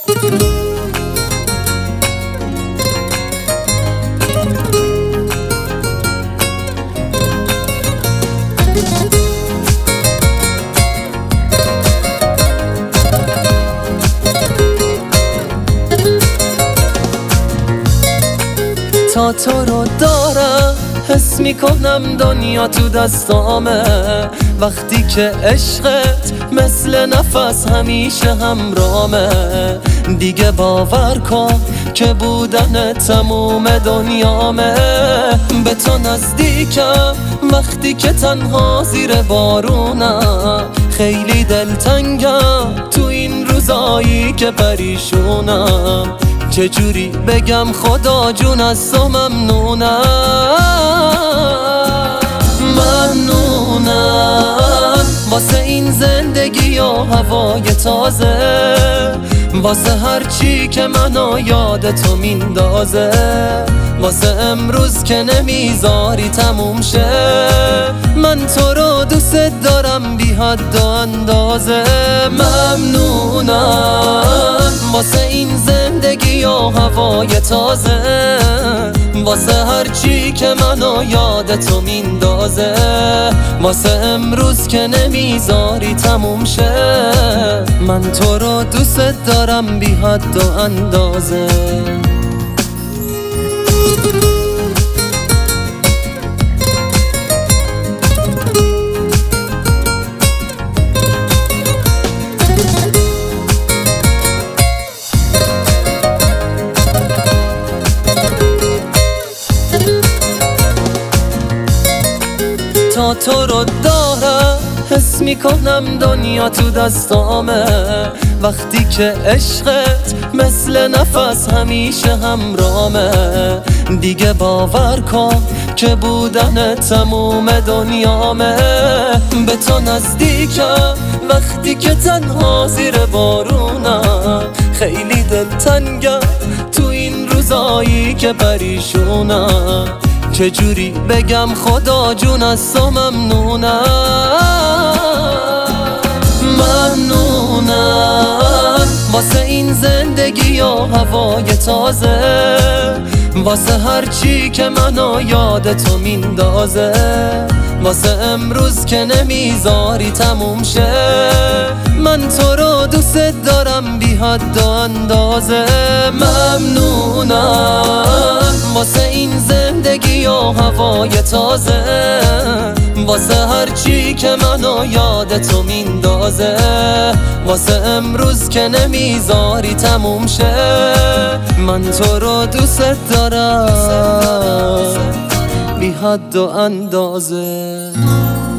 تا تو رو دارم حس میکنم دنیا تو دستامه، وقتی که عشقت مثل نفس همیشه همرامه. دیگه باور کن که بودن تموم دنیامه. به تو نزدیکم وقتی که تنها زیر بارونم، خیلی دلتنگم تو این روزایی که پریشونم. چجوری بگم خدا جون از تو ممنونم. ممنونم واسه این زندگی و هوای تازه، واسه هرچی که منو یاد تو میندازه، واسه امروز که نمیذاری تموم شه. من تو رو دوست دارم بی حد و اندازه. ممنونم واسه این زندگی و هوای تازه، واسه هرچی که منو یاد تو میندازه، واسه امروز که نمیذاری تموم شه. من تو رو دوست دارم بی حد و اندازه. تا تو رو دارم حس میکنم دنیا تو دستامه، وقتی که عشقت مثل نفس همیشه همرامه. دیگه باور کن که بودن تموم دنیامه. به تو نزدیکم وقتی که تنها زیر بارونم، خیلی دلتنگم تو این روزایی که پریشونم. چجوری بگم خدا جون از تو ممنونم. ممنونم واسه این زندگی و هوای تازه، واسه هرچی که منو یاد تو میندازه، واسه امروز که نمیذاری تموم شه. من تو رو دوست دارم بی حد و اندازه. ممنونم واسه این زندگی و هوای تازه، واسه هرچی که منو یاد تو میندازه، واسه امروز که نمیذاری تموم شه. من تو رو دوست دارم بی حد و اندازه.